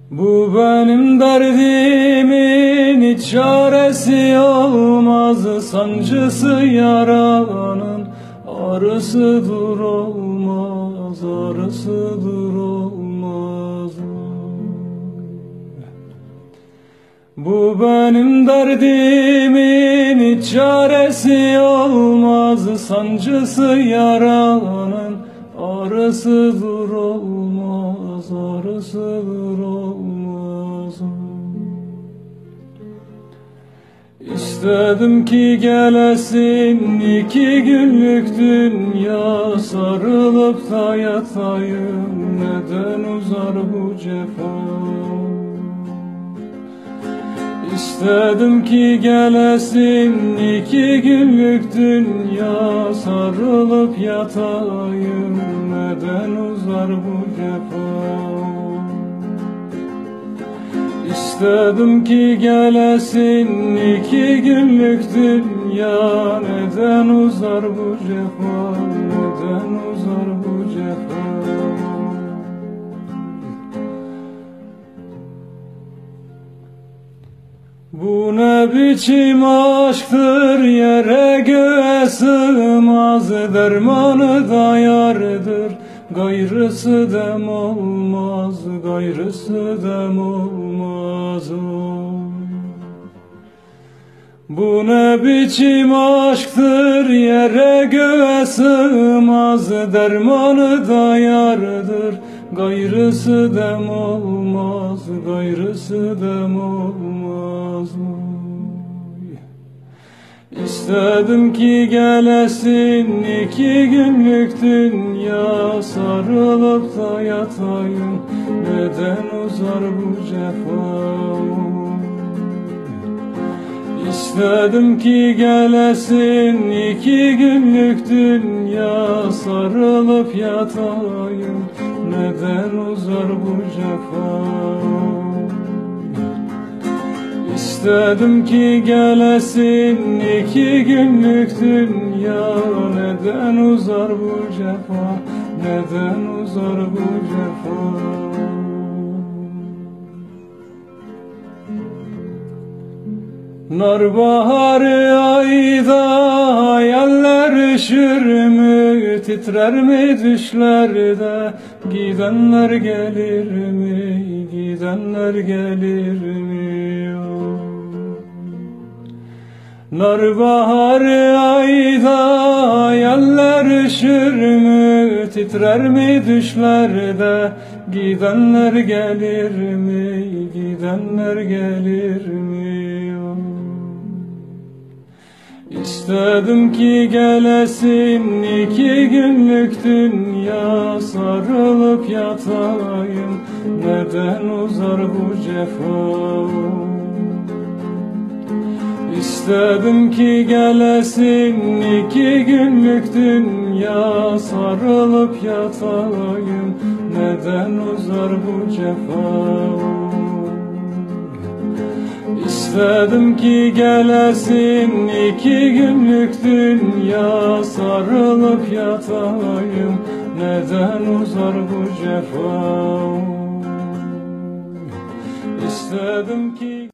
Bu benim derdimin hiç çaresi olmaz, sancısı yaranın ağrısıdır olmaz, ağrısıdır olmaz. Bu benim derdimin hiç çaresi olmaz, sancısı yaranın ağrısıdır olmaz, ağrısıdır olmaz. İstedim ki gelesin 2 günlük dünya, sarılıp da yatayım, neden uzar bu cefa? İstedim ki gelesin 2 günlük dünya, sarılıp yatayım, neden uzar bu cefa? İstedim ki gelesin 2 günlük dünya, neden uzar bu cefa, neden uzar bu cefa? Bu ne biçim aşktır, yere göğe sığmaz, dermanı da yardır, gayrısı dem olmaz, gayrısı dem olmaz. Bu ne biçim aşktır, yere göğe sığmaz, dermanı da yardır, gayrısı dem olmaz, gayrısı dem olmaz. İstedim ki gelesin 2 günlük dünya, sarılıp da yatayım, neden uzar bu cefa? İstedim ki gelesin 2 günlük dünya, sarılıp yatayım, neden uzar bu cefa? İstedim ki gelesin 2 günlük dünya, neden uzar bu cefa, neden uzar bu cefa? Nar baharı ayda hayaller üşür mü, titrer mi düşlerde, gidenler gelir mi, gidenler gelir mi? Nar baharı ayda hayaller üşür mü, titrer mi düşlerde, gidenler gelir mi, gidenler gelir mi? İstedim ki gelesin 2 günlük dünya, sarılıp yatayım, neden uzar bu cefa? İstedim ki gelesin 2 günlük dünya, sarılıp yatayım, neden uzar bu cefa? İstedim ki gelesin 2 günlük dünya, sarılıp yatayım, neden uzar bu cefa? İstedim ki